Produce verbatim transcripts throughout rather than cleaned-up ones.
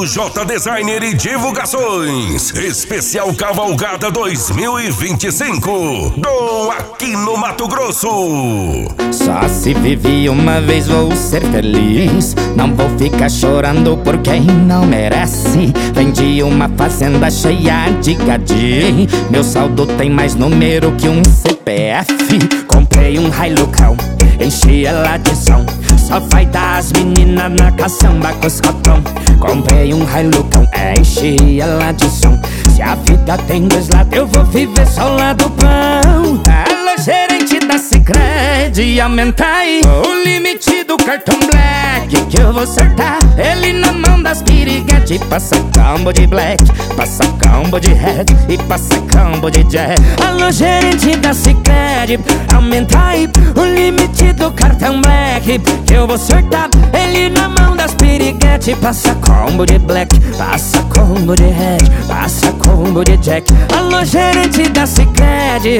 J Designer e Divulgações. Especial Cavalgada dois mil e vinte e cinco. Dom Aquino Mato Grosso. Só se vive uma vez, vou ser feliz. Não vou ficar chorando por quem não merece. Vendi uma fazenda cheia de gadinho. Meu saldo tem mais número que um C P F. Comprei um Hilucão, enchi ela de som. Só vai dar as meninas na caçamba com os cotão. Comprei um Hilucão, enchi ela de som. Se a vida tem dois lados, eu vou viver só o lado bom. Alô, gerente da Sicredi, aumenta aí o limite do cartão Black, que eu vou acertar ele na mão das piriguete. Passa combo de Black, passa combo de Red e passa combo de Jack. Alô, gerente da Sicredi, aumenta aí o limite do cartão Black, que eu vou acertar ele na mão das piriguete. Passa combo de Black, passa combo de Red, passa combo de Jack. Alô, gerente da Sicredi,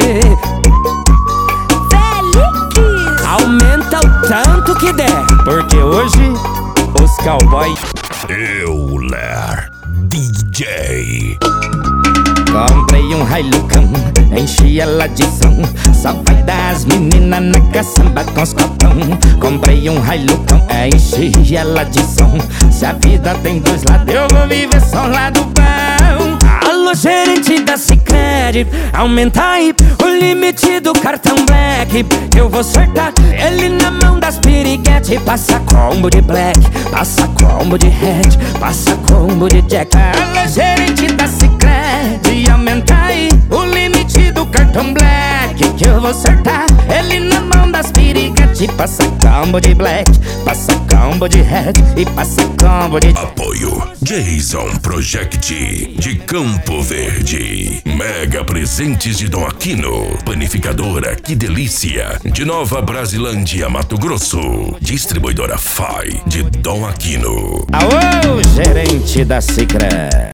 aumenta o tanto que der, porque hoje os cowboy Euler D J. Comprei um Hilucão, enchi ela de som. Só vai dar as meninas na caçamba com os copão. Comprei um Hilucão, enchi ela de som. Se a vida tem dois lados, eu vou viver só o lado bom. Alô, gerente da Sicredi, aumenta aí o limite do cartão Black, eu vou acertar ele na mão das piriguete. Passa combo de Black, passa combo de Red, passa combo de Jack. Alô, gerente da Sicredi, aumenta aí o limite do cartão Black, que eu vou acertar ele na mão das piriguete. Passa combo de Black, passa combo de Red e passa combo de Jack. Apoio Jason Project de Campo Verde. Mega presentes de Dom Aquino. Panificadora Que Delícia de Nova Brasilândia, Mato Grosso. Distribuidora F A I de Dom Aquino. Aô, gerente da Sicredi.